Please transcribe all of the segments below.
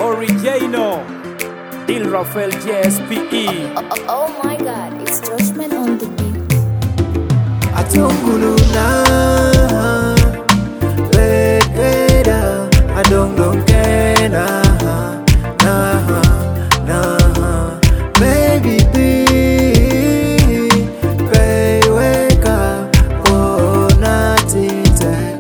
original. Dil Rafael JSPE. Oh my god, it's Joshman on the beat. Atunguluna Lekeda Adongdongkena Baby B Pay wake up Oh na Tintek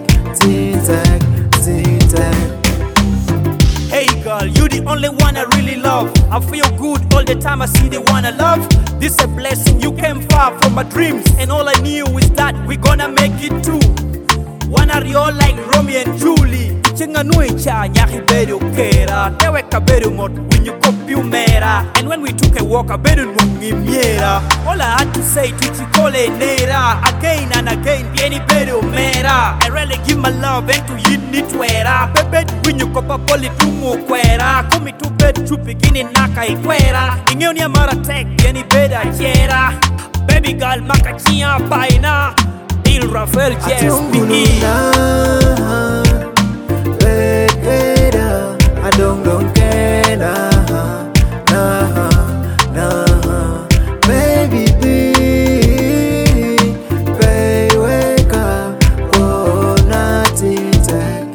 Hey girl, you the only one I really love. I feel good all the time I see the one I love. This a blessing, you came far from my dreams, and all I knew is that we gonna make it too. Wanna real like Romeo and Julie. Chinga nui cha nyahi beru kera. Tewe ka beru mot when you copy mera. And when we took a walk, I beru nungi miera. All I had to say to chikole nera. Again and again, pieni beru mera. I really give my love and to yini twera. Bebet when you copa poli tumu kwera. Kumi tu bed tu bikini naka ikwera. Ingeoni amara tek, pieni beda chera. Baby girl makachia paina. Dil Rafael JSPE. Lekeda Adongdongkena Baby B Pay wake up Oh na Tintek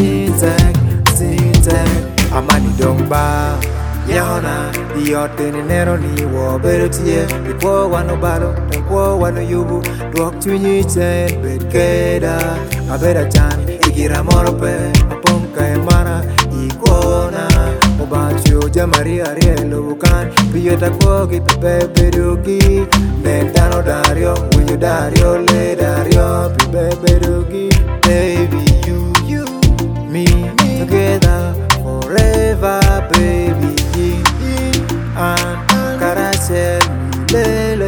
Amani dongba Yahona Yote nero ni wo beru tie Ikwo wano balo Tenkwo wano yubu Dwok tunyi chen Bedkeda Abeda chan Igira morope Apomka emana Ikona Obacho jamari arielo bukan Piyota kwogi pepe berugi Nendano dario Winyo dario le dario Pepe berugi Baby you Me together forever baby And Karasel Lele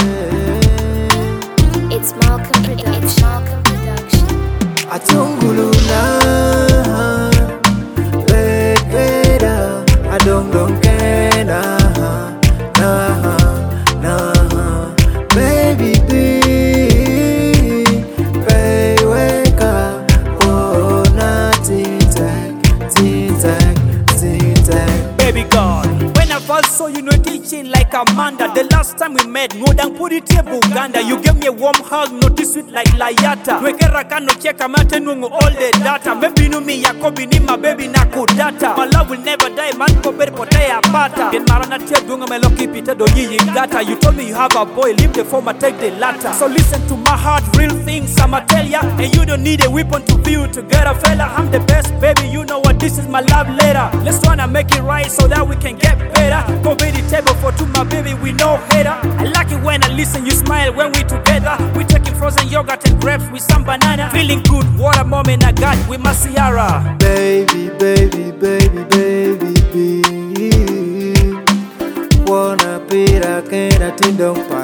It's Malcolm Production. Atunguluna Lekeda Adongdongkena Baby B Pay wake up Oh na Tintek Baby girl, when I first saw you, no teaching like Amanda. The last time we met, no dang put it Uganda. You gave me a warm hug, no this sweet like Layata. Wekera kano cheka mate nungu all the data. Maybe no me yakobi ni my baby na kudata. My love will never die, man ko beri potea pata. Gen marana tia dunga me loki pita do yi gata. You told me you have a boy, leave the former, take the latter. So listen to my heart, real things I'ma tell ya. And you don't need a weapon to view together, fella. I'm the best, baby, you know what, this is my love letter. Let's try to make it right so that we can get better. Go be the table for two, my baby, we no hater. I like it when I listen, you smile when we together. We taking frozen yogurt and grapes with some banana. Feeling good, what a moment I got with my Ciara. Baby B Wanna pira kena tindong